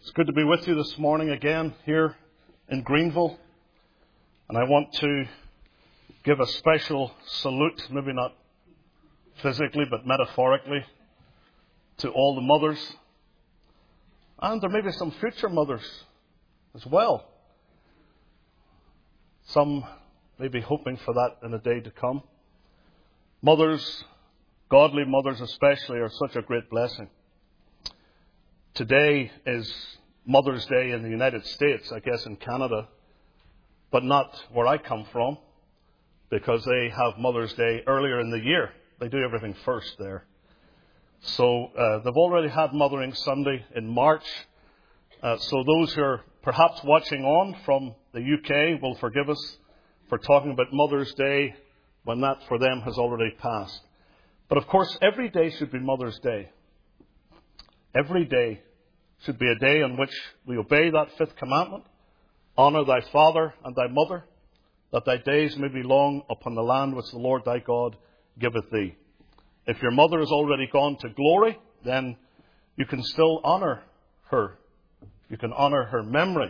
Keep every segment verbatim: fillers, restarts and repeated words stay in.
It's good to be with you this morning again here in Greenville. And I want to give a special salute, maybe not physically but metaphorically, to all the mothers. And there may be some future mothers as well. Some may be hoping for that in a day to come. Mothers, godly mothers especially, are such a great blessing. Today is Mother's Day in the United States, I guess in Canada, but not where I come from, because they have Mother's Day earlier in the year. They do everything first there. So uh, they've already had Mothering Sunday in March. Uh, so those who are perhaps watching on from the U K will forgive us for talking about Mother's Day when that for them has already passed. But of course, every day should be Mother's Day. Every day should be a day on which we obey that fifth commandment. Honour thy father and thy mother, that thy days may be long upon the land which the Lord thy God giveth thee. If your mother is already gone to glory, then you can still honour her. You can honour her memory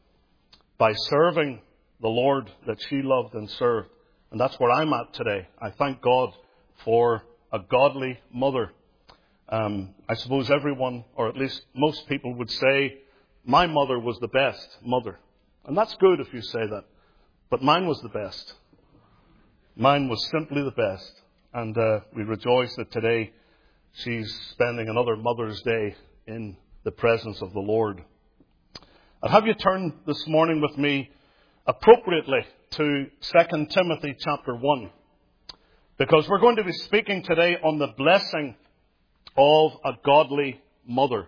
by serving the Lord that she loved and served. And that's where I'm at today. I thank God for a godly mother. Um, I suppose everyone, or at least most people, would say, my mother was the best mother. And that's good if you say that. But mine was the best. Mine was simply the best. And uh, we rejoice that today she's spending another Mother's Day in the presence of the Lord. I'll have you turn this morning with me appropriately to Second Timothy chapter one. Because we're going to be speaking today on the blessing of a godly mother.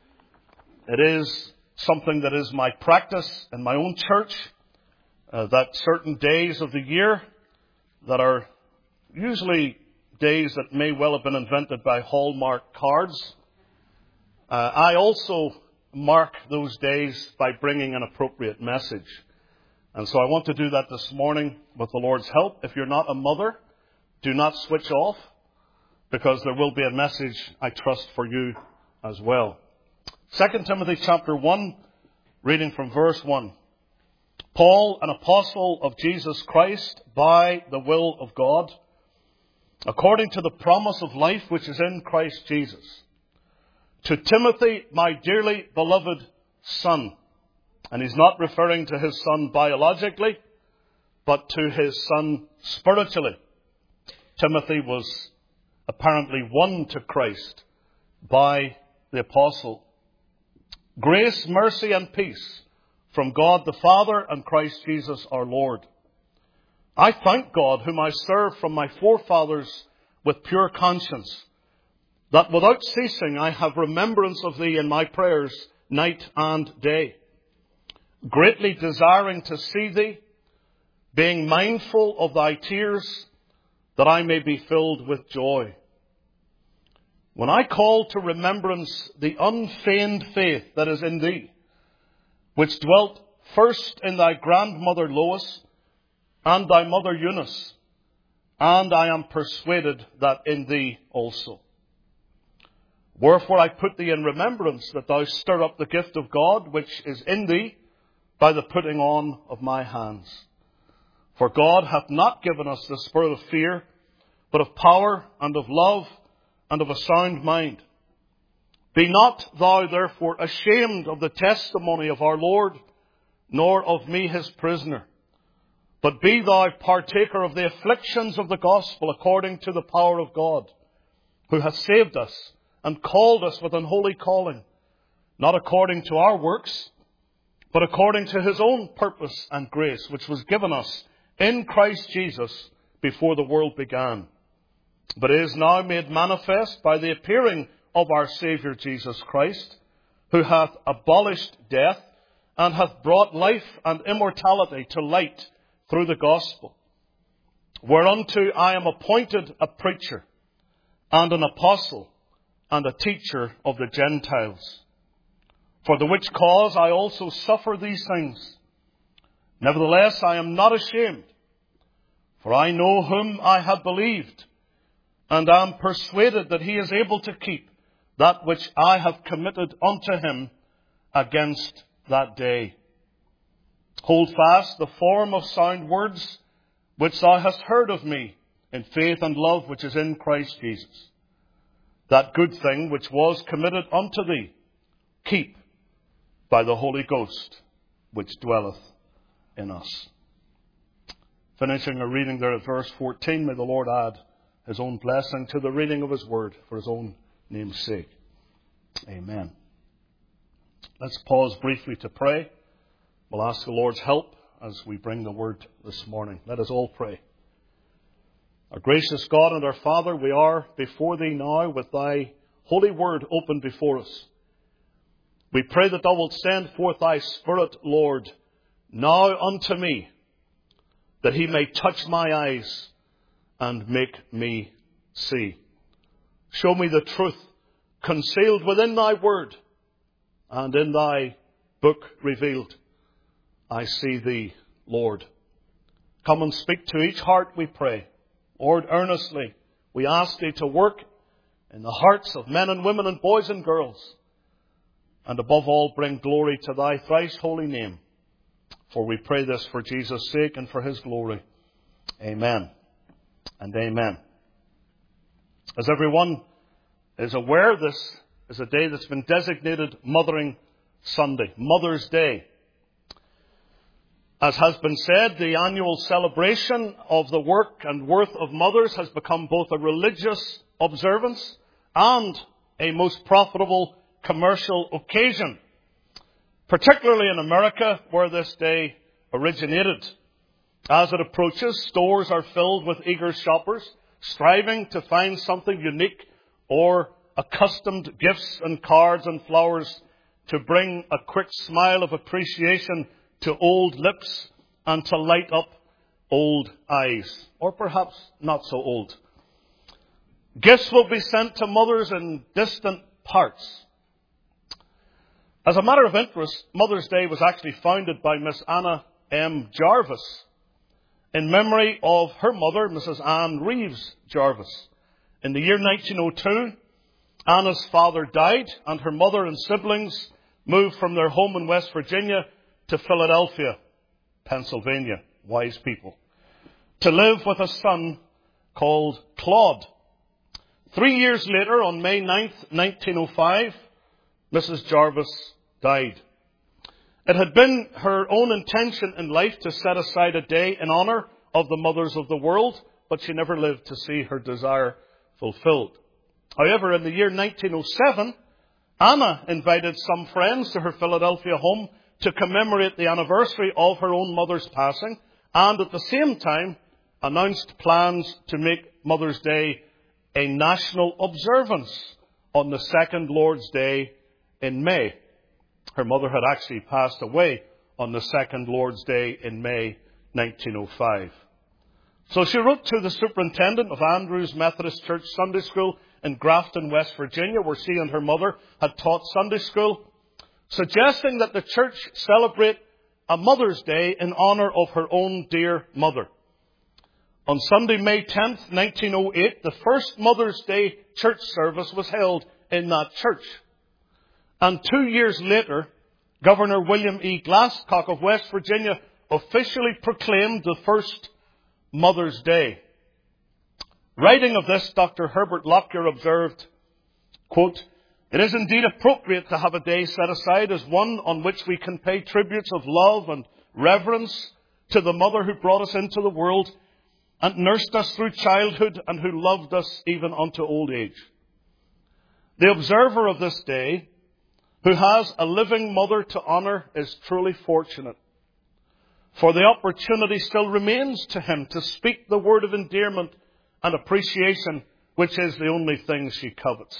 It is something that is my practice in my own church, uh, that certain days of the year that are usually days that may well have been invented by Hallmark cards. Uh, I also mark those days by bringing an appropriate message. And so I want to do that this morning with the Lord's help. If you're not a mother, do not switch off, because there will be a message, I trust, for you as well. Second Timothy chapter one, reading from verse one. Paul, an apostle of Jesus Christ, by the will of God, according to the promise of life which is in Christ Jesus. To Timothy, my dearly beloved son. And he's not referring to his son biologically, but to his son spiritually. Timothy was apparently won to Christ by the apostle. Grace, mercy, and peace from God the Father and Christ Jesus our Lord. I thank God, whom I serve from my forefathers with pure conscience, that without ceasing I have remembrance of thee in my prayers night and day, greatly desiring to see thee, being mindful of thy tears, that I may be filled with joy. When I call to remembrance the unfeigned faith that is in thee, which dwelt first in thy grandmother Lois and thy mother Eunice, and I am persuaded that in thee also. Wherefore I put thee in remembrance, that thou stir up the gift of God which is in thee by the putting on of my hands. For God hath not given us the spirit of fear, but of power and of love and of a sound mind. Be not thou therefore ashamed of the testimony of our Lord, nor of me his prisoner, but be thou partaker of the afflictions of the gospel according to the power of God, who hath saved us and called us with an holy calling, not according to our works, but according to his own purpose and grace, which was given us in Christ Jesus before the world began, but is now made manifest by the appearing of our Saviour Jesus Christ, who hath abolished death and hath brought life and immortality to light through the gospel, whereunto I am appointed a preacher and an apostle and a teacher of the Gentiles, for the which cause I also suffer these things. Nevertheless, I am not ashamed, for I know whom I have believed, and am persuaded that he is able to keep that which I have committed unto him against that day. Hold fast the form of sound words which thou hast heard of me in faith and love which is in Christ Jesus. That good thing which was committed unto thee, keep by the Holy Ghost which dwelleth in us. Finishing our reading there at verse fourteen, may the Lord add his own blessing to the reading of his word for his own name's sake. Amen. Let's pause briefly to pray. We'll ask the Lord's help as we bring the word this morning. Let us all pray. Our gracious God and our Father, we are before thee now with thy holy word open before us. We pray that thou wilt send forth thy Spirit, Lord, now unto me, that he may touch my eyes and make me see. Show me the truth concealed within thy word and in thy book revealed. I see thee, Lord. Come and speak to each heart, we pray. Lord, earnestly, we ask thee to work in the hearts of men and women and boys and girls. And above all, bring glory to thy thrice holy name. For we pray this for Jesus' sake and for his glory. Amen and amen. As everyone is aware, this is a day that's been designated Mothering Sunday, Mother's Day. As has been said, the annual celebration of the work and worth of mothers has become both a religious observance and a most profitable commercial occasion, particularly in America, where this day originated. As it approaches, stores are filled with eager shoppers, striving to find something unique or accustomed gifts and cards and flowers to bring a quick smile of appreciation to old lips and to light up old eyes, or perhaps not so old. Gifts will be sent to mothers in distant parts. As a matter of interest, Mother's Day was actually founded by Miss Anna M. Jarvis in memory of her mother, Missus Anne Reeves Jarvis. In the year nineteen oh two, Anna's father died and her mother and siblings moved from their home in West Virginia to Philadelphia, Pennsylvania, wise people, to live with a son called Claude. Three years later, on May ninth, nineteen oh five, Missus Jarvis died. It had been her own intention in life to set aside a day in honor of the mothers of the world, but she never lived to see her desire fulfilled. However, in the year nineteen oh seven, Anna invited some friends to her Philadelphia home to commemorate the anniversary of her own mother's passing, and at the same time announced plans to make Mother's Day a national observance on the second Lord's Day in May. Her mother had actually passed away on the second Lord's Day in May nineteen oh five. So she wrote to the superintendent of Andrews Methodist Church Sunday School in Grafton, West Virginia, where she and her mother had taught Sunday school, suggesting that the church celebrate a Mother's Day in honor of her own dear mother. On Sunday, May tenth, nineteen oh eight, the first Mother's Day church service was held in that church. And two years later, Governor William E. Glasscock of West Virginia officially proclaimed the first Mother's Day. Writing of this, Doctor Herbert Lockyer observed, quote, "It is indeed appropriate to have a day set aside as one on which we can pay tributes of love and reverence to the mother who brought us into the world and nursed us through childhood and who loved us even unto old age. The observer of this day, who has a living mother to honor, is truly fortunate, for the opportunity still remains to him to speak the word of endearment and appreciation, which is the only thing she covets.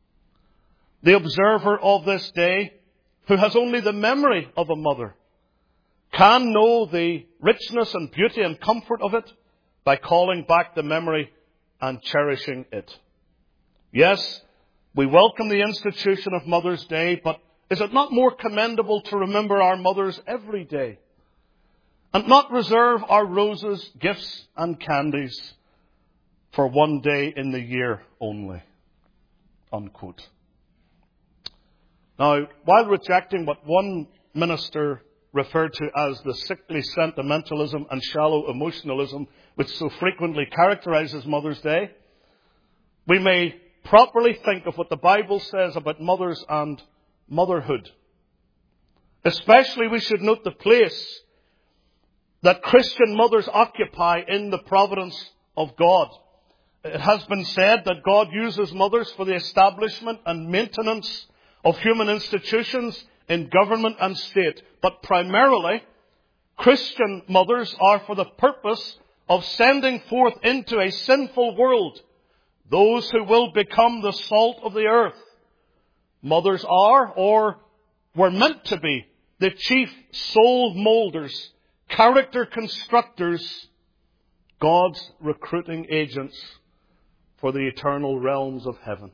The observer of this day, who has only the memory of a mother, can know the richness and beauty and comfort of it by calling back the memory and cherishing it. Yes, we welcome the institution of Mother's Day, but is it not more commendable to remember our mothers every day and not reserve our roses, gifts and candies for one day in the year only?" Unquote. Now, while rejecting what one minister referred to as the sickly sentimentalism and shallow emotionalism which so frequently characterizes Mother's Day, we may properly think of what the Bible says about mothers and motherhood. Especially, we should note the place that Christian mothers occupy in the providence of God. It has been said that God uses mothers for the establishment and maintenance of human institutions in government and state. But primarily, Christian mothers are for the purpose of sending forth into a sinful world those who will become the salt of the earth. Mothers are, or were meant to be, the chief soul molders, character constructors, God's recruiting agents for the eternal realms of heaven.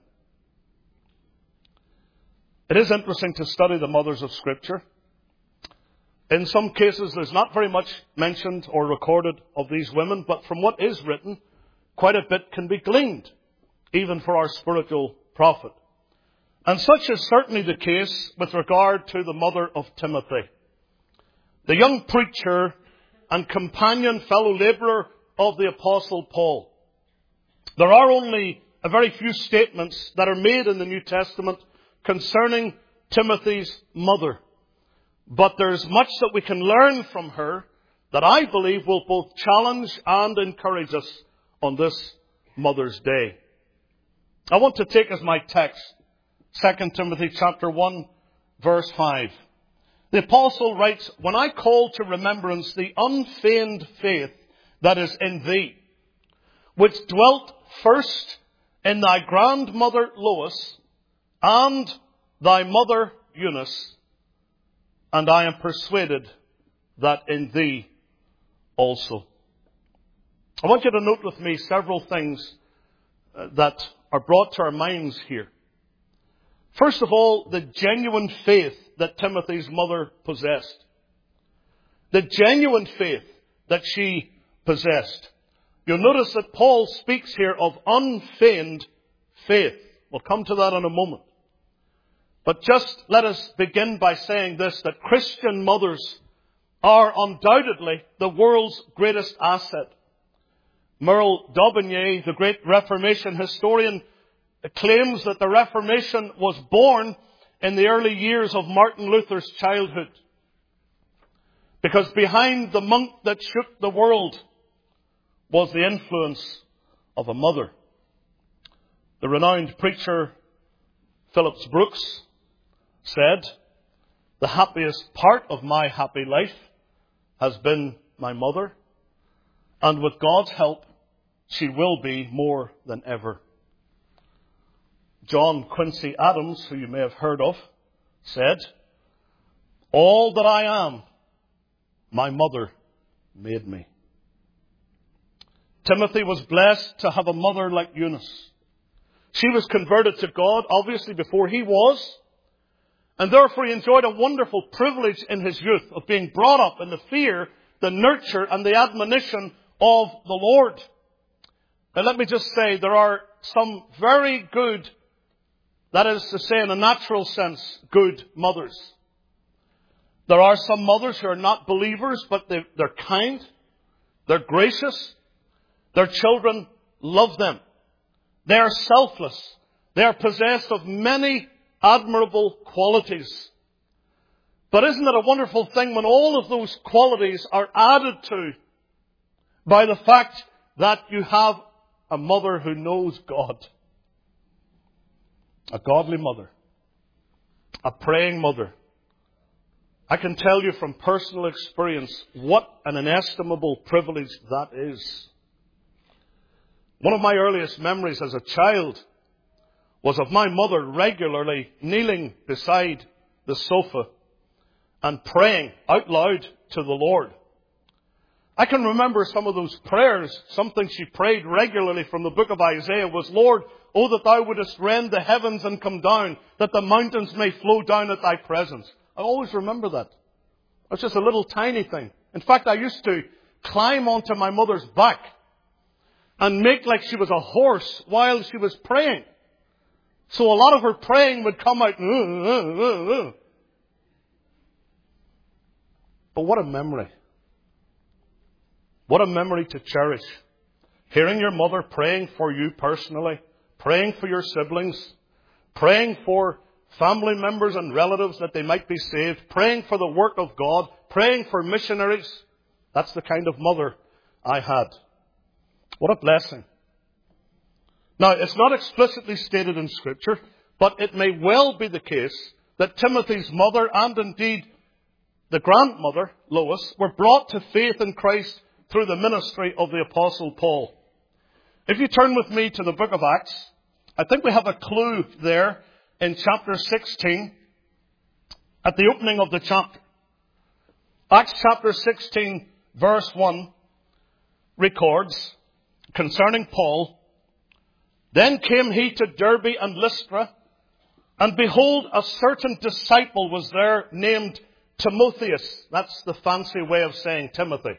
It is interesting to study the mothers of Scripture. In some cases, there's not very much mentioned or recorded of these women, but from what is written, quite a bit can be gleaned, even for our spiritual profit. And such is certainly the case with regard to the mother of Timothy, the young preacher and companion fellow laborer of the Apostle Paul. There are only a very few statements that are made in the New Testament concerning Timothy's mother. But there's much that we can learn from her that I believe will both challenge and encourage us on this Mother's Day. I want to take as my text Second Timothy chapter one, verse five. The apostle writes, "When I call to remembrance the unfeigned faith that is in thee, which dwelt first in thy grandmother Lois and thy mother Eunice, and I am persuaded that in thee also." I want you to note with me several things that are brought to our minds here. First of all, the genuine faith that Timothy's mother possessed. The genuine faith that she possessed. You'll notice that Paul speaks here of unfeigned faith. We'll come to that in a moment. But just let us begin by saying this, that Christian mothers are undoubtedly the world's greatest asset. Merle Daubigny, the great Reformation historian, claims that the Reformation was born in the early years of Martin Luther's childhood. Because behind the monk that shook the world was the influence of a mother. The renowned preacher Phillips Brooks said, "The happiest part of my happy life has been my mother, and with God's help, she will be more than ever." John Quincy Adams, who you may have heard of, said, "All that I am, my mother made me." Timothy was blessed to have a mother like Eunice. She was converted to God, obviously, before he was, and therefore he enjoyed a wonderful privilege in his youth of being brought up in the fear, the nurture, and the admonition of the Lord. Now let me just say, there are some very good, that is to say in a natural sense, good mothers. There are some mothers who are not believers, but they, they're kind, they're gracious, their children love them. They are selfless. They are possessed of many admirable qualities. But isn't it a wonderful thing when all of those qualities are added to by the fact that you have a mother who knows God? A godly mother. A praying mother. I can tell you from personal experience what an inestimable privilege that is. One of my earliest memories as a child was of my mother regularly kneeling beside the sofa and praying out loud to the Lord. I can remember some of those prayers. Something she prayed regularly from the book of Isaiah was, "Lord, oh, that thou wouldest rend the heavens and come down, that the mountains may flow down at thy presence." I always remember that. It was just a little tiny thing. In fact, I used to climb onto my mother's back and make like she was a horse while she was praying. So a lot of her praying would come out. Uh, uh, uh, uh. But what a memory. What a memory to cherish. Hearing your mother praying for you personally, praying for your siblings, praying for family members and relatives that they might be saved, praying for the work of God, praying for missionaries. That's the kind of mother I had. What a blessing. Now, it's not explicitly stated in Scripture, but it may well be the case that Timothy's mother and indeed the grandmother, Lois, were brought to faith in Christ through the ministry of the Apostle Paul. If you turn with me to the book of Acts, I think we have a clue there in chapter sixteen, at the opening of the chapter. Acts chapter sixteen, verse one, records concerning Paul, "Then came he to Derbe and Lystra, and behold, a certain disciple was there named Timotheus." That's the fancy way of saying Timothy.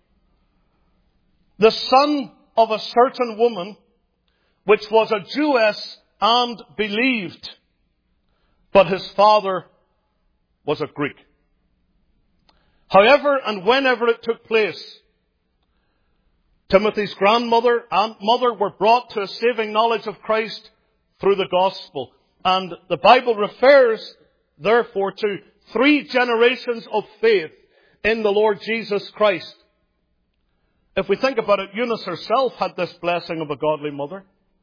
"The son of a certain woman, which was a Jewess and believed, but his father was a Greek." However and whenever it took place, Timothy's grandmother and mother were brought to a saving knowledge of Christ through the gospel. And the Bible refers, therefore, to three generations of faith in the Lord Jesus Christ. If we think about it, Eunice herself had this blessing of a godly mother,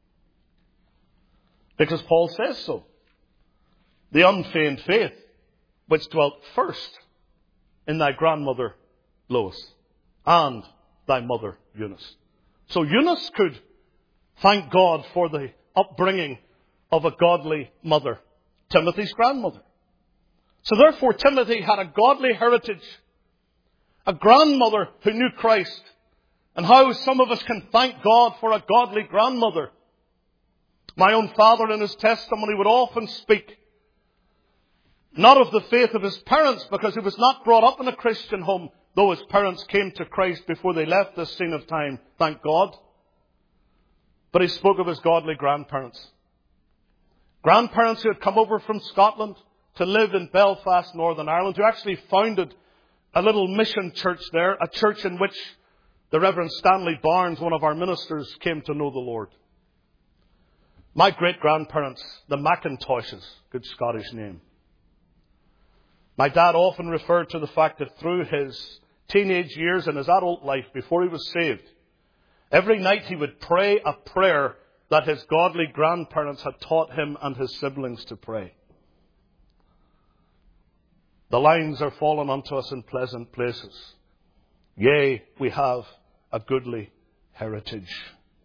because Paul says so. "The unfeigned faith, which dwelt first in thy grandmother Lois, and thy mother Eunice." So Eunice could thank God for the upbringing of a godly mother, Timothy's grandmother. So therefore Timothy had a godly heritage, a grandmother who knew Christ. And how some of us can thank God for a godly grandmother. My own father in his testimony would often speak not of the faith of his parents, because he was not brought up in a Christian home, though his parents came to Christ before they left this scene of time, thank God. But he spoke of his godly grandparents. Grandparents who had come over from Scotland to live in Belfast, Northern Ireland, who actually founded a little mission church there, a church in which the Reverend Stanley Barnes, one of our ministers, came to know the Lord. My great-grandparents, the Macintoshes, good Scottish name. My dad often referred to the fact that through his teenage years and his adult life, before he was saved, every night he would pray a prayer that his godly grandparents had taught him and his siblings to pray. "The lines are fallen unto us in pleasant places. Yea, we have a goodly heritage."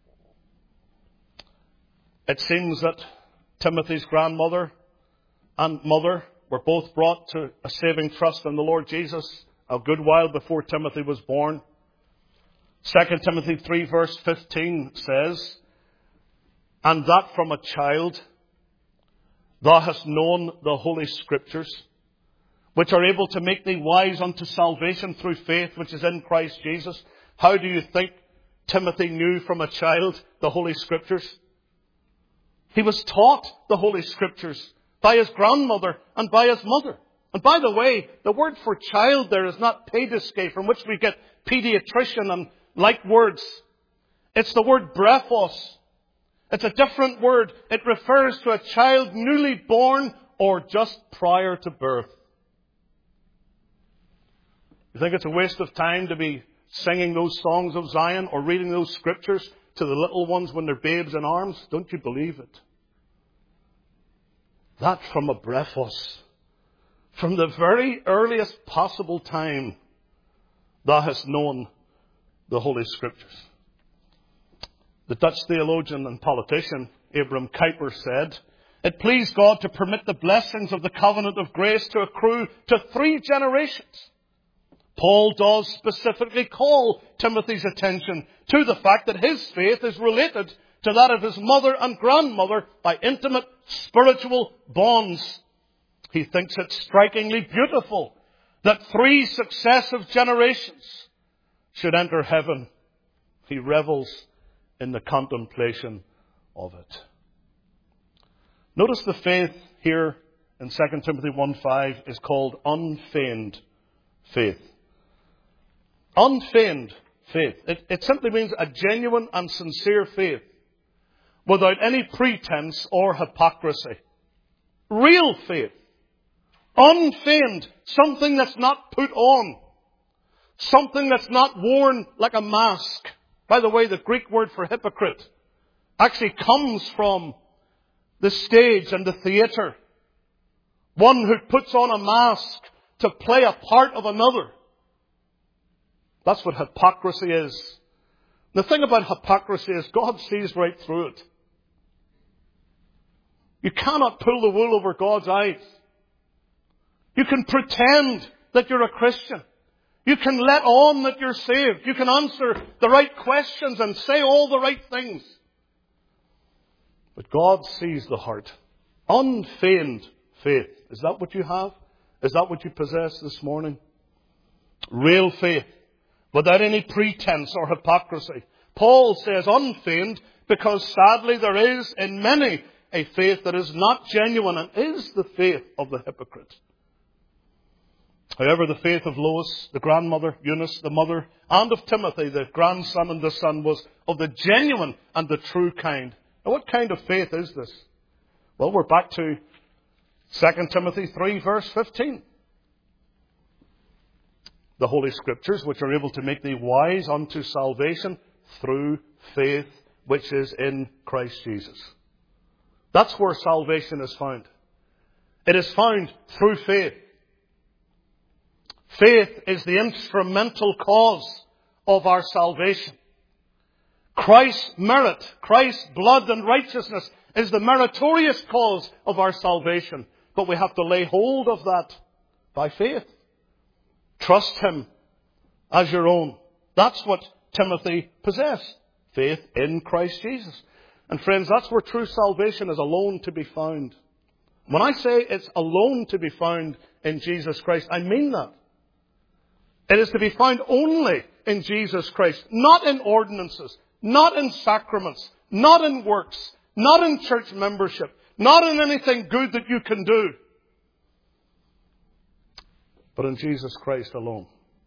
It seems that Timothy's grandmother and mother were both brought to a saving trust in the Lord Jesus a good while before Timothy was born. Second Timothy three verse fifteen says, "And that from a child thou hast known the Holy Scriptures, which are able to make thee wise unto salvation through faith which is in Christ Jesus." How do you think Timothy knew from a child the Holy Scriptures? He was taught the Holy Scriptures by his grandmother and by his mother. And by the way, the word for child there is not paidiske, from which we get pediatrician and like words. It's the word brephos. It's a different word. It refers to a child newly born or just prior to birth. You think it's a waste of time to be singing those songs of Zion or reading those scriptures to the little ones when they're babes in arms? Don't you believe it? That from a brephos, from the very earliest possible time, thou hast known the Holy Scriptures. The Dutch theologian and politician Abram Kuyper said, "It pleased God to permit the blessings of the covenant of grace to accrue to three generations." Paul does specifically call Timothy's attention to the fact that his faith is related to that of his mother and grandmother by intimate spiritual bonds. He thinks it strikingly beautiful that three successive generations should enter heaven. He revels in the contemplation of it. Notice the faith here in Second Timothy one five is called unfeigned faith. Unfeigned faith. It, it simply means a genuine and sincere faith without any pretense or hypocrisy. Real faith. Unfeigned. Something that's not put on. Something that's not worn like a mask. By the way, the Greek word for hypocrite actually comes from the stage and the theatre. One who puts on a mask to play a part of another. That's what hypocrisy is. The thing about hypocrisy is God sees right through it. You cannot pull the wool over God's eyes. You can pretend that you're a Christian. You can let on that you're saved. You can answer the right questions and say all the right things. But God sees the heart. Unfeigned faith. Is that what you have? Is that what you possess this morning? Real faith. Without any pretense or hypocrisy. Paul says unfeigned because sadly there is in many a faith that is not genuine and is the faith of the hypocrite. However, the faith of Lois, the grandmother, Eunice, the mother, and of Timothy, the grandson and the son, was of the genuine and the true kind. Now, what kind of faith is this? Well, we're back to Second Timothy three, verse fifteen. The Holy Scriptures, which are able to make thee wise unto salvation through faith, which is in Christ Jesus. That's where salvation is found. It is found through faith. Faith is the instrumental cause of our salvation. Christ's merit, Christ's blood and righteousness is the meritorious cause of our salvation. But we have to lay hold of that by faith. Trust Him as your own. That's what Timothy possessed. Faith in Christ Jesus. And friends, that's where true salvation is alone to be found. When I say it's alone to be found in Jesus Christ, I mean that. It is to be found only in Jesus Christ. Not in ordinances. Not in sacraments. Not in works. Not in church membership. Not in anything good that you can do. But in Jesus Christ alone.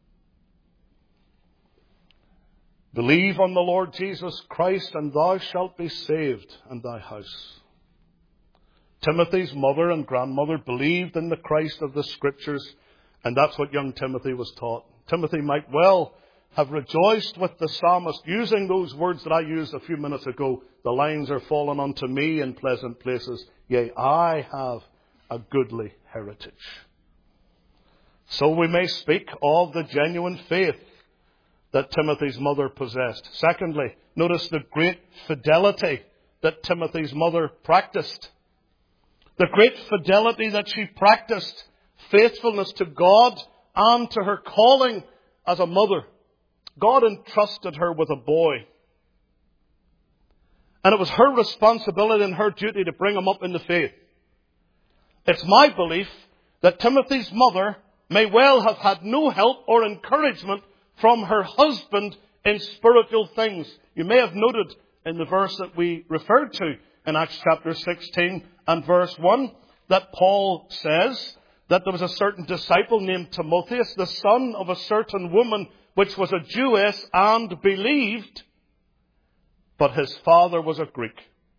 Believe on the Lord Jesus Christ, and thou shalt be saved, and thy house. Timothy's mother and grandmother believed in the Christ of the Scriptures, and that's what young Timothy was taught. Timothy might well have rejoiced with the psalmist, using those words that I used a few minutes ago. The lines are fallen unto me in pleasant places. Yea, I have a goodly heritage. So we may speak of the genuine faith that Timothy's mother possessed. Secondly, notice the great fidelity that Timothy's mother practiced. The great fidelity that she practiced. Faithfulness to God and to her calling as a mother. God entrusted her with a boy. And it was her responsibility and her duty to bring him up in the faith. It's my belief that Timothy's mother may well have had no help or encouragement from her husband in spiritual things. You may have noted in the verse that we referred to in Acts chapter sixteen and verse one that Paul says that there was a certain disciple named Timotheus, the son of a certain woman which was a Jewess and believed, but his father was a Greek.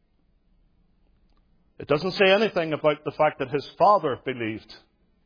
It doesn't say anything about the fact that his father believed.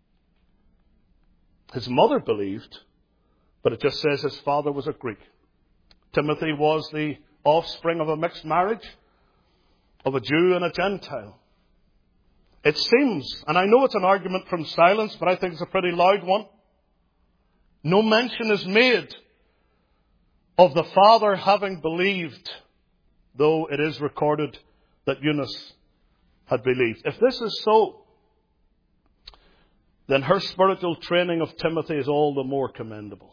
His mother believed, but it just says his father was a Greek. Timothy was the offspring of a mixed marriage of a Jew and a Gentile. It seems, and I know it's an argument from silence, but I think it's a pretty loud one. No mention is made of the father having believed, though it is recorded that Eunice had believed. If this is so, then her spiritual training of Timothy is all the more commendable.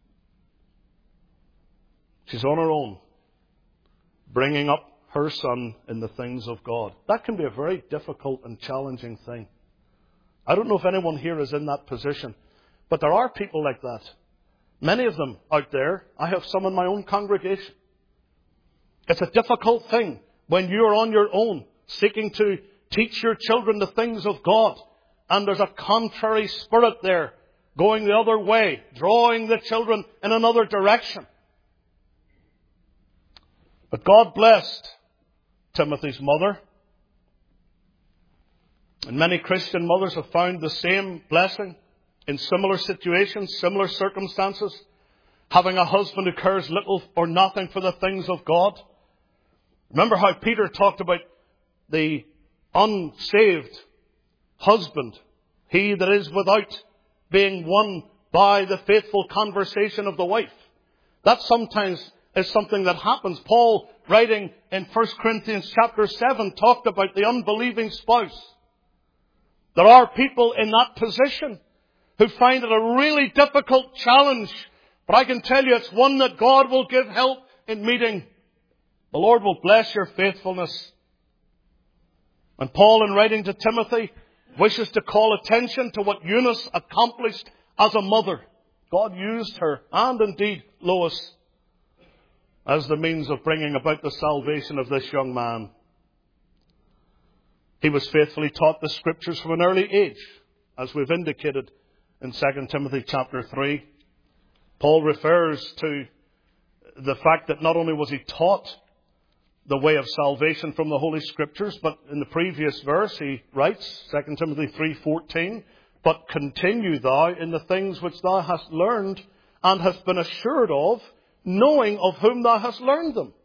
She's on her own, bringing up her son in the things of God. That can be a very difficult and challenging thing. I don't know if anyone here is in that position, but there are people like that. Many of them out there. I have some in my own congregation. It's a difficult thing when you're on your own, seeking to Teach your children the things of God. And there's a contrary spirit there, going the other way, drawing the children in another direction. But God blessed Timothy's mother. And many Christian mothers have found the same blessing in similar situations, similar circumstances, having a husband who cares little or nothing for the things of God. Remember how Peter talked about the unsaved husband, he that is without, being won by the faithful conversation of the wife. That sometimes is something that happens. Paul, writing in First Corinthians chapter seven, talked about the unbelieving spouse. There are people in that position who find it a really difficult challenge. But I can tell you it's one that God will give help in meeting. The Lord will bless your faithfulness. And Paul, in writing to Timothy, wishes to call attention to what Eunice accomplished as a mother. God used her, and indeed Lois, as the means of bringing about the salvation of this young man. He was faithfully taught the Scriptures from an early age, as we've indicated in Second Timothy chapter three. Paul refers to the fact that not only was he taught the way of salvation from the Holy Scriptures, but in the previous verse he writes, Second Timothy three fourteen, but continue thou in the things which thou hast learned and hast been assured of, knowing of whom thou hast learned them.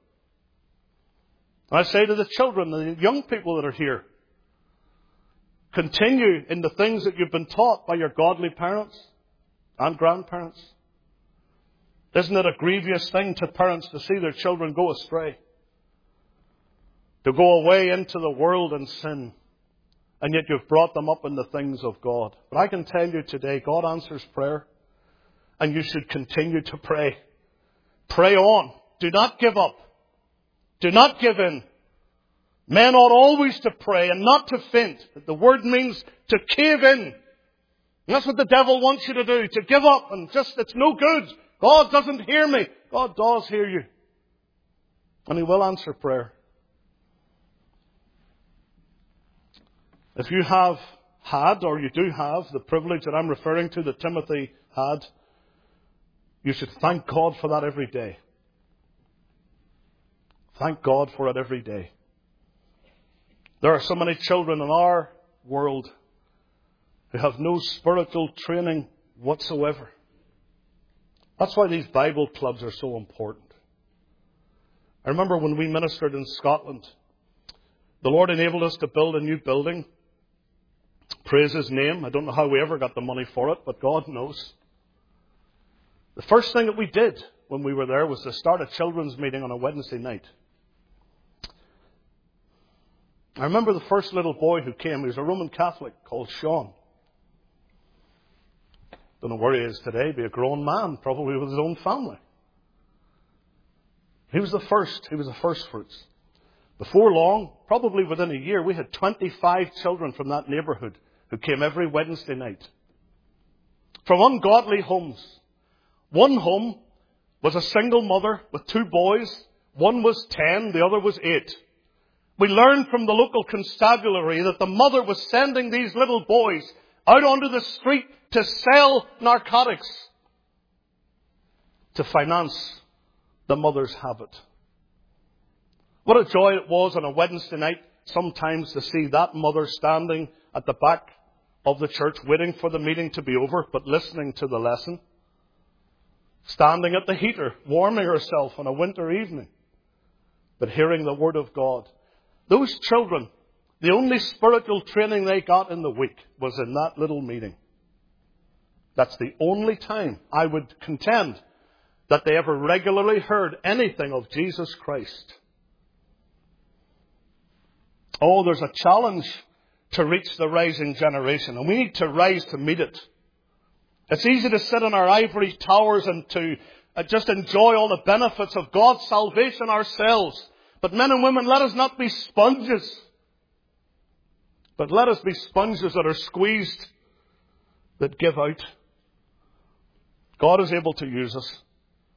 I say to the children, the young people that are here, continue in the things that you've been taught by your godly parents and grandparents. Isn't it a grievous thing to parents to see their children go astray? To go away into the world and sin. And yet you've brought them up in the things of God. But I can tell you today, God answers prayer. And you should continue to pray. Pray on. Do not give up. Do not give in. Men ought always to pray and not to faint. The word means to cave in. And that's what the devil wants you to do. To give up and just, it's no good. God doesn't hear me. God does hear you. And He will answer prayer. If you have had, or you do have, the privilege that I'm referring to that Timothy had, you should thank God for that every day. Thank God for it every day. There are so many children in our world who have no spiritual training whatsoever. That's why these Bible clubs are so important. I remember when we ministered in Scotland, the Lord enabled us to build a new building. Praise His name. I don't know how we ever got the money for it, but God knows. The first thing that we did when we were there was to start a children's meeting on a Wednesday night. I remember the first little boy who came. He was a Roman Catholic called Sean. Don't know where he is today. Be a grown man, probably with his own family. He was the first. He was the first fruits. Before long, probably within a year, we had twenty-five children from that neighbourhood who came every Wednesday night. From ungodly homes. One home was a single mother with two boys. One was ten, the other was eight. We learned from the local constabulary that the mother was sending these little boys out onto the street to sell narcotics to finance the mother's habit. What a joy it was on a Wednesday night sometimes to see that mother standing at the back of the church waiting for the meeting to be over, but listening to the lesson. Standing at the heater, warming herself on a winter evening, but hearing the Word of God. Those children, the only spiritual training they got in the week was in that little meeting. That's the only time, I would contend, that they ever regularly heard anything of Jesus Christ. Oh, there's a challenge to reach the rising generation, and we need to rise to meet it. It's easy to sit in our ivory towers and to uh, just enjoy all the benefits of God's salvation ourselves. But men and women, let us not be sponges. But let us be sponges that are squeezed, that give out. God is able to use us.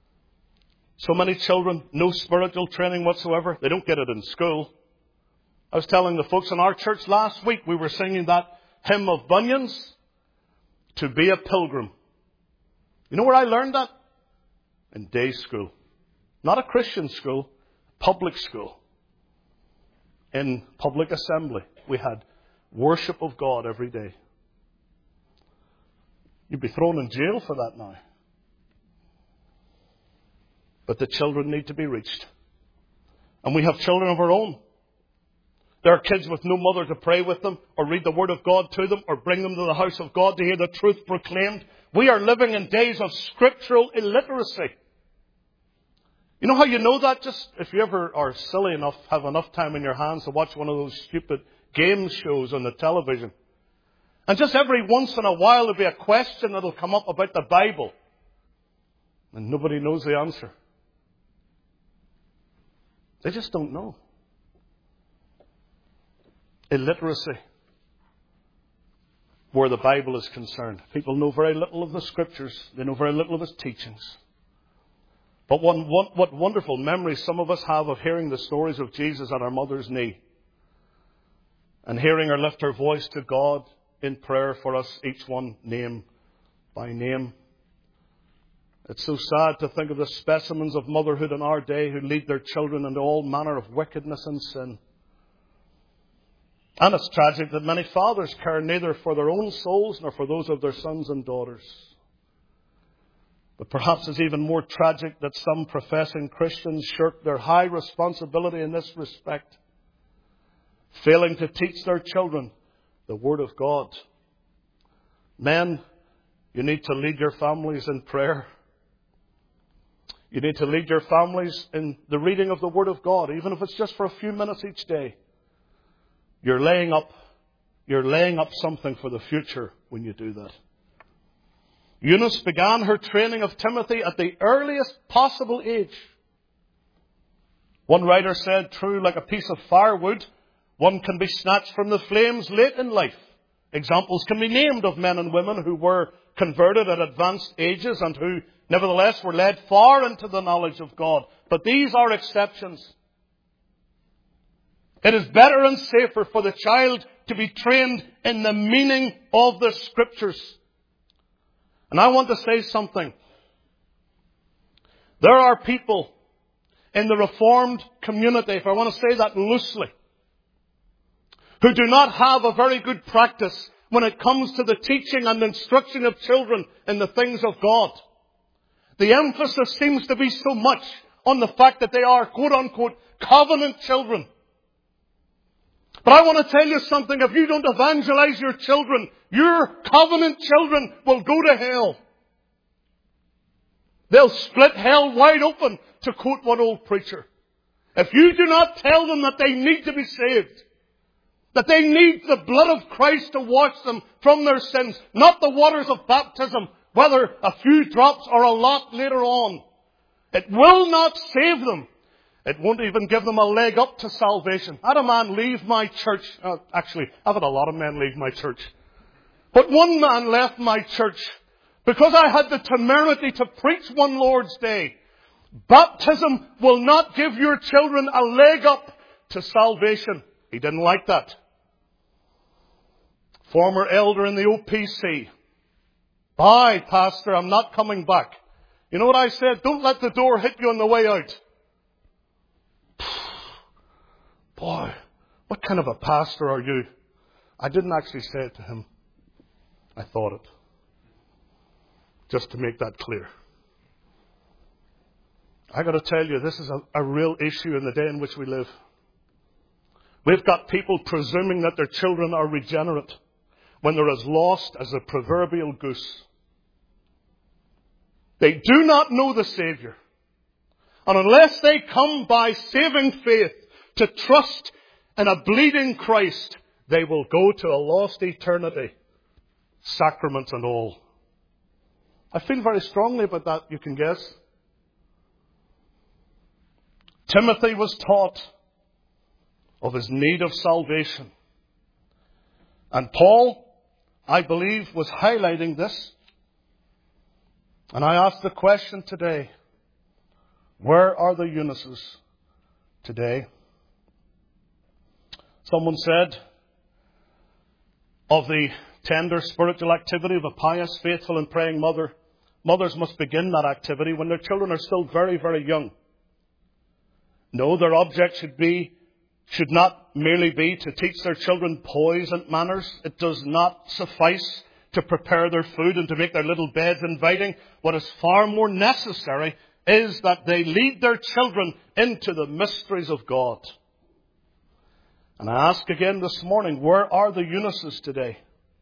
So many children, no spiritual training whatsoever. They don't get it in school. I was telling the folks in our church last week, we were singing that hymn of Bunyan's, To Be a Pilgrim. You know where I learned that? In day school. Not a Christian school, public school. In public assembly, we had worship of God every day. You'd be thrown in jail for that now. But the children need to be reached. And we have children of our own. There are kids with no mother to pray with them, or read the Word of God to them, or bring them to the house of God to hear the truth proclaimed. We are living in days of scriptural illiteracy. You know how you know that? Just if you ever are silly enough, have enough time in your hands to watch one of those stupid game shows on the television. And just every once in a while there'll be a question that'll come up about the Bible. And nobody knows the answer. They just don't know. Illiteracy, where the Bible is concerned. People know very little of the Scriptures. They know very little of its teachings. But one, one, what wonderful memories some of us have of hearing the stories of Jesus at our mother's knee. And hearing her lift her voice to God in prayer for us, each one name by name. It's so sad to think of the specimens of motherhood in our day who lead their children into all manner of wickedness and sin. And it's tragic that many fathers care neither for their own souls nor for those of their sons and daughters. But perhaps it's even more tragic that some professing Christians shirk their high responsibility in this respect, failing to teach their children the Word of God. Men, you need to lead your families in prayer. You need to lead your families in the reading of the Word of God, even if it's just for a few minutes each day. You're laying up, you're laying up something for the future when you do that. Eunice began her training of Timothy at the earliest possible age. One writer said, true, like a piece of firewood, one can be snatched from the flames late in life. Examples can be named of men and women who were converted at advanced ages and who, nevertheless, were led far into the knowledge of God. But these are exceptions. It is better and safer for the child to be trained in the meaning of the Scriptures. And I want to say something. There are people in the Reformed community, if I want to say that loosely, who do not have a very good practice when it comes to the teaching and instruction of children in the things of God. The emphasis seems to be so much on the fact that they are, quote unquote, covenant children. But I want to tell you something. If you don't evangelize your children, your covenant children will go to hell. They'll split hell wide open, to quote one old preacher. If you do not tell them that they need to be saved, that they need the blood of Christ to wash them from their sins, not the waters of baptism, whether a few drops or a lot later on, it will not save them. It won't even give them a leg up to salvation. I had a man leave my church. Uh, actually, I've had a lot of men leave my church. But one man left my church because I had the temerity to preach one Lord's Day. Baptism will not give your children a leg up to salvation. He didn't like that. Former elder in the O P C. Bye, Pastor, I'm not coming back. You know what I said? Don't let the door hit you on the way out. Boy, what kind of a pastor are you? I didn't actually say it to him. I thought it. Just to make that clear. I got to tell you, this is a, a real issue in the day in which we live. We've got people presuming that their children are regenerate when they're as lost as a proverbial goose. They do not know the Savior. And unless they come by saving faith to trust in a bleeding Christ, they will go to a lost eternity, sacraments and all. I feel very strongly about that, you can guess. Timothy was taught of his need of salvation. And Paul, I believe, was highlighting this. And I ask the question today, where are the Eunices today? Someone said of the tender spiritual activity of a pious, faithful and praying mother, mothers must begin that activity when their children are still very, very young. No, their object should be, should not merely be to teach their children poise and manners. It does not suffice to prepare their food and to make their little beds inviting. What is far more necessary is that they lead their children into the mysteries of God. And I ask again this morning, where are the Eunices today?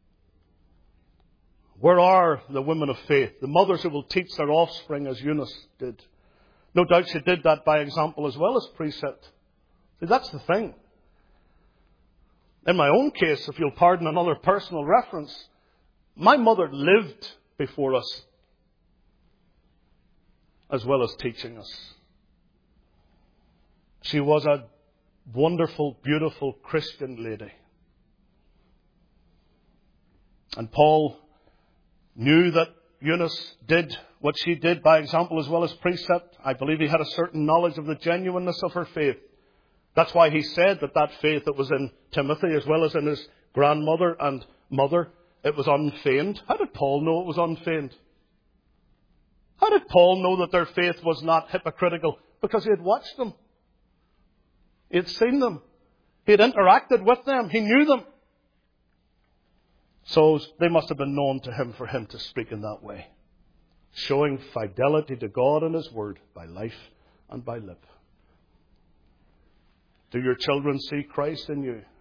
Where are the women of faith, the mothers who will teach their offspring as Eunice did? No doubt she did that by example as well as precept. See, that's the thing. In my own case, if you'll pardon another personal reference, my mother lived before us as well as teaching us. She was a wonderful, beautiful Christian lady. And Paul knew that Eunice did what she did by example as well as precept. I believe he had a certain knowledge of the genuineness of her faith. That's why he said that that faith that was in Timothy as well as in his grandmother and mother, it was unfeigned. How did Paul know it was unfeigned? How did Paul know that their faith was not hypocritical? Because he had watched them. He had seen them. He had interacted with them. He knew them. So they must have been known to him for him to speak in that way, showing fidelity to God and His Word by life and by lip. Do your children see Christ in you?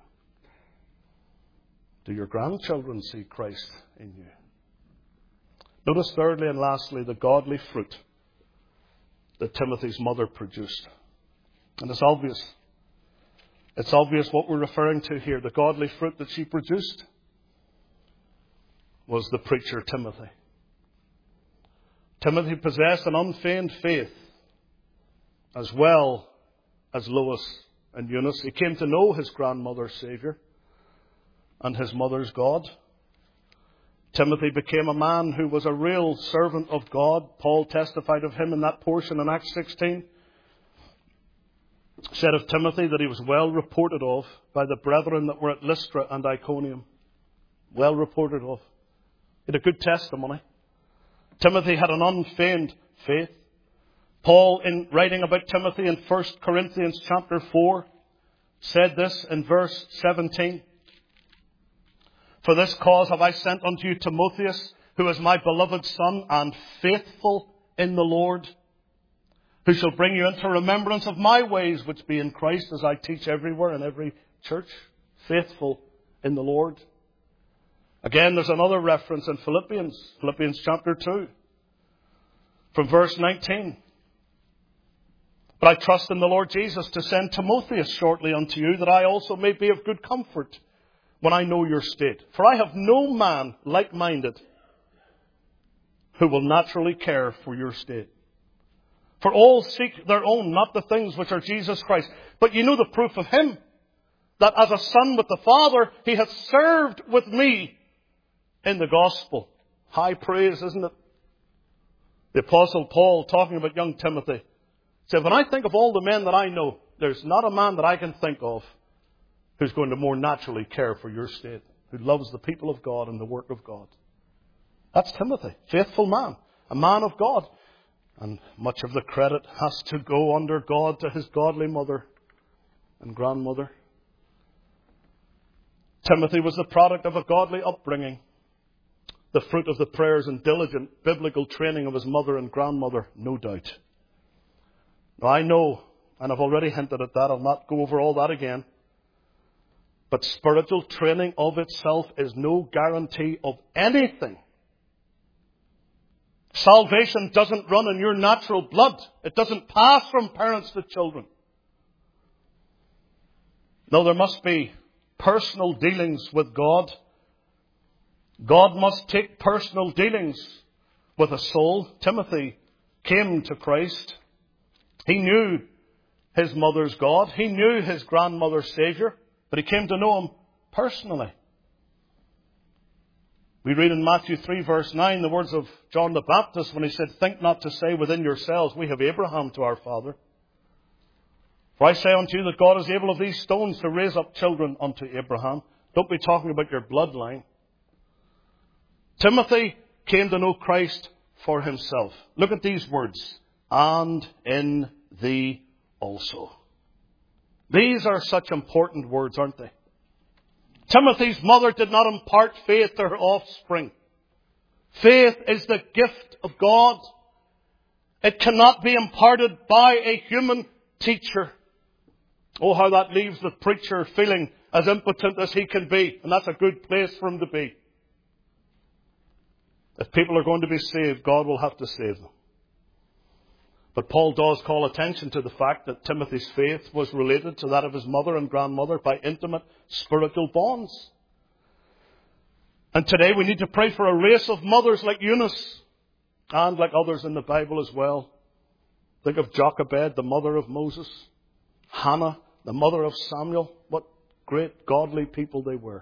Do your grandchildren see Christ in you? Notice thirdly and lastly the godly fruit that Timothy's mother produced. And it's obvious. It's obvious what we're referring to here. The godly fruit that she produced was the preacher Timothy. Timothy possessed an unfeigned faith as well as Lois and Eunice. He came to know his grandmother's Saviour and his mother's God. Timothy became a man who was a real servant of God. Paul testified of him in that portion in Acts sixteen. Said of Timothy that he was well reported of by the brethren that were at Lystra and Iconium. Well reported of. He had a good testimony. Timothy had an unfeigned faith. Paul, in writing about Timothy in First Corinthians chapter four, said this in verse seventeen. For this cause have I sent unto you Timotheus, who is my beloved son and faithful in the Lord, who shall bring you into remembrance of my ways which be in Christ, as I teach everywhere in every church. Faithful in the Lord. Again, there's another reference in Philippians, Philippians chapter two, from verse nineteen. But I trust in the Lord Jesus to send Timotheus shortly unto you, that I also may be of good comfort when I know your state. For I have no man like-minded who will naturally care for your state. For all seek their own, not the things which are Jesus Christ. But you know the proof of him, that as a son with the Father, he hath served with me in the gospel. High praise, isn't it? The Apostle Paul, talking about young Timothy, said, when I think of all the men that I know, there's not a man that I can think of who's going to more naturally care for your state, who loves the people of God and the work of God. That's Timothy, faithful man, a man of God. And much of the credit has to go under God to his godly mother and grandmother. Timothy was the product of a godly upbringing, the fruit of the prayers and diligent biblical training of his mother and grandmother, no doubt. Now I know, and I've already hinted at that, I'll not go over all that again, but spiritual training of itself is no guarantee of anything. Salvation doesn't run in your natural blood. It doesn't pass from parents to children. No, there must be personal dealings with God. God must take personal dealings with a soul. Timothy came to Christ. He knew his mother's God. He knew his grandmother's Saviour. But he came to know him personally. We read in Matthew three verse nine the words of John the Baptist when he said, think not to say within yourselves, we have Abraham to our father. For I say unto you that God is able of these stones to raise up children unto Abraham. Don't be talking about your bloodline. Timothy came to know Christ for himself. Look at these words. And in thee also. These are such important words, aren't they? Timothy's mother did not impart faith to her offspring. Faith is the gift of God. It cannot be imparted by a human teacher. Oh, how that leaves the preacher feeling as impotent as he can be. And that's a good place for him to be. If people are going to be saved, God will have to save them. But Paul does call attention to the fact that Timothy's faith was related to that of his mother and grandmother by intimate spiritual bonds. And today we need to pray for a race of mothers like Eunice and like others in the Bible as well. Think of Jochebed, the mother of Moses. Hannah, the mother of Samuel. What great godly people they were.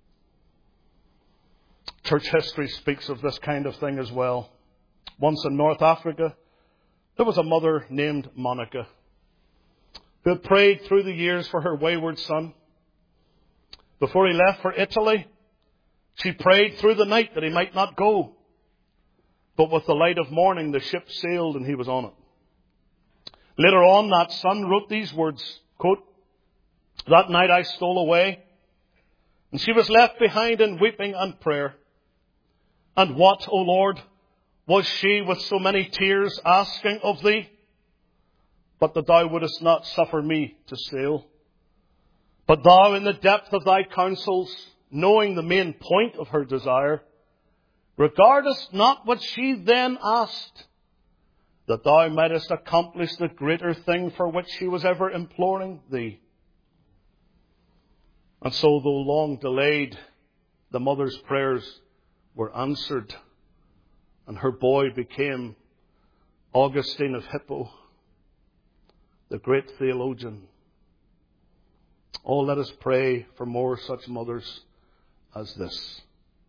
Church history speaks of this kind of thing as well. Once in North Africa, there was a mother named Monica who had prayed through the years for her wayward son. Before he left for Italy, she prayed through the night that he might not go. But with the light of morning, the ship sailed and he was on it. Later on, that son wrote these words, quote, "That night I stole away, and she was left behind in weeping and prayer. And what, O Lord, was she with so many tears asking of thee? But that thou wouldest not suffer me to sail. But thou, in the depth of thy counsels, knowing the main point of her desire, regardest not what she then asked, that thou mightest accomplish the greater thing for which she was ever imploring thee." And so, though long delayed, the mother's prayers were answered, and her boy became Augustine of Hippo, the great theologian. Oh, let us pray for more such mothers as this.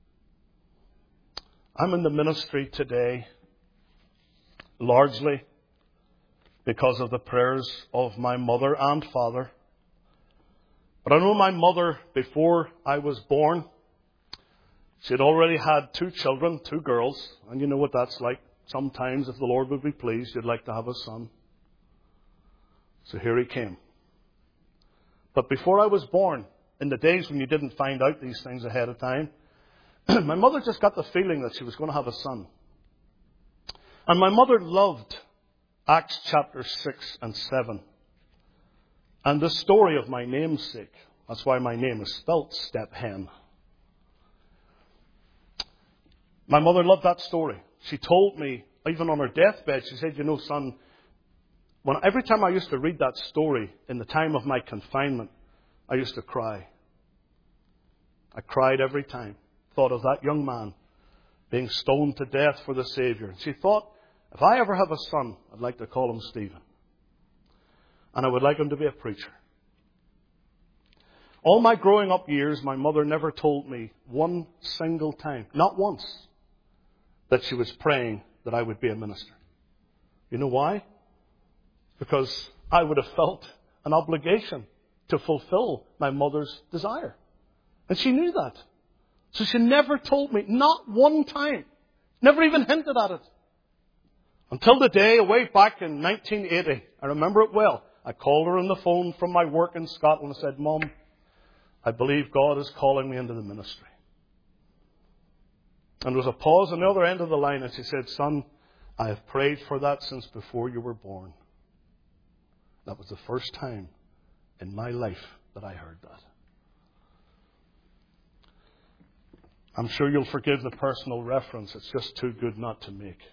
I'm in the ministry today largely because of the prayers of my mother and father. But I know my mother, before I was born, she had already had two children, two girls. And you know what that's like. Sometimes, if the Lord would be pleased, you'd like to have a son. So here he came. But before I was born, in the days when you didn't find out these things ahead of time, my mother just got the feeling that she was going to have a son. And my mother loved Acts chapter six and seven. And the story of my namesake. That's why my name is spelt Step Hen. My mother loved that story. She told me, even on her deathbed, she said, "You know, son, when every time I used to read that story in the time of my confinement, I used to cry. I cried every time. Thought of that young man being stoned to death for the Savior." And she thought, if I ever have a son, I'd like to call him Stephen. And I would like him to be a preacher. All my growing up years, my mother never told me one single time, not once, that she was praying that I would be a minister. You know why? Because I would have felt an obligation to fulfill my mother's desire. And she knew that. So she never told me, not one time, never even hinted at it. Until the day, way back in nineteen eighty, I remember it well. I called her on the phone from my work in Scotland and said, "Mom, I believe God is calling me into the ministry." And there was a pause on the other end of the line, and she said, "Son, I have prayed for that since before you were born." That was the first time in my life that I heard that. I'm sure you'll forgive the personal reference. It's just too good not to make.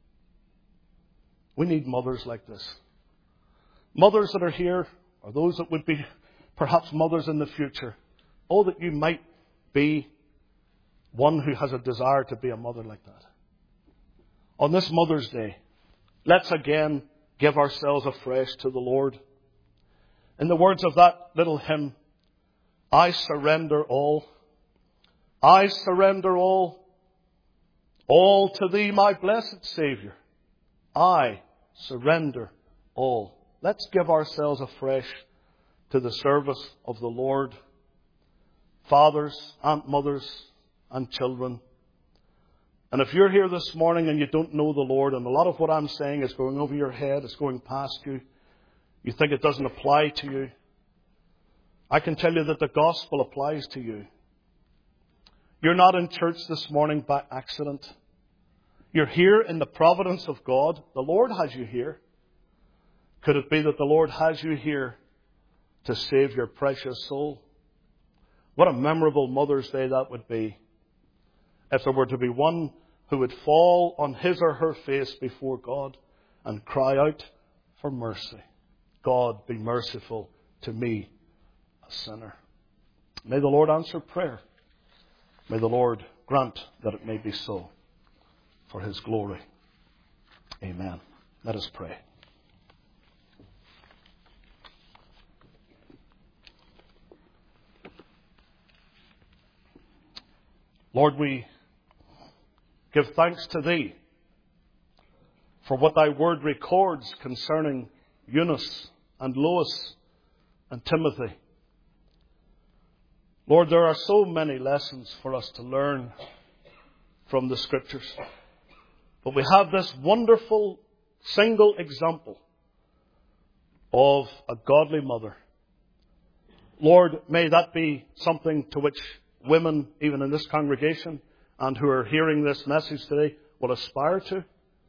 We need mothers like this. Mothers that are here, or those that would be perhaps mothers in the future. Oh, that you might be one who has a desire to be a mother like that. On this Mother's Day, let's again give ourselves afresh to the Lord. In the words of that little hymn, I surrender all. I surrender all. All to thee, my blessed Saviour. I surrender all. let's give ourselves afresh to the service of the Lord. Fathers, and mothers, and children. And if you're here this morning and you don't know the Lord, and a lot of what I'm saying is going over your head, it's going past you, you think it doesn't apply to you, I can tell you that the gospel applies to you. You're not in church this morning by accident. You're here in the providence of God. The Lord has you here. Could it be that the Lord has you here to save your precious soul? What a memorable Mother's Day that would be, if there were to be one who would fall on his or her face before God and cry out for mercy. God, be merciful to me, a sinner. May the Lord answer prayer. May the Lord grant that it may be so, for His glory. Amen. Let us pray. Lord, we give thanks to Thee for what Thy Word records concerning Eunice and Lois and Timothy. Lord, there are so many lessons for us to learn from the Scriptures. But we have this wonderful single example of a godly mother. Lord, may that be something to which women, even in this congregation, and who are hearing this message today, will aspire to.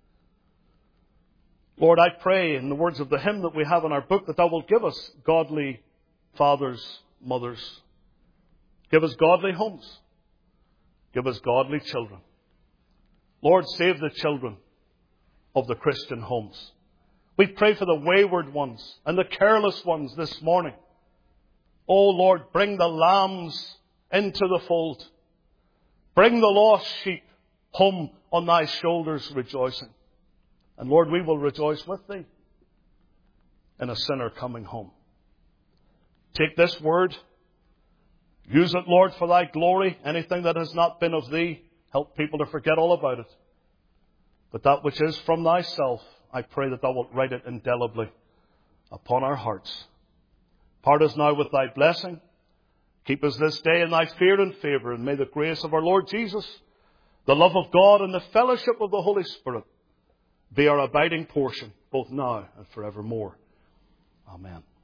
Lord, I pray in the words of the hymn that we have in our book that Thou wilt give us godly fathers, mothers. Give us godly homes. Give us godly children. Lord, save the children of the Christian homes. We pray for the wayward ones and the careless ones this morning. Oh Lord, bring the lambs into the fold. Bring the lost sheep home on Thy shoulders rejoicing. And Lord, we will rejoice with Thee in a sinner coming home. Take this word. Use it, Lord, for Thy glory. Anything that has not been of Thee, help people to forget all about it. But that which is from Thyself, I pray that Thou wilt write it indelibly upon our hearts. Part us now with Thy blessing. Keep us this day in Thy fear and favour. And may the grace of our Lord Jesus, the love of God, and the fellowship of the Holy Spirit be our abiding portion, both now and forevermore. Amen.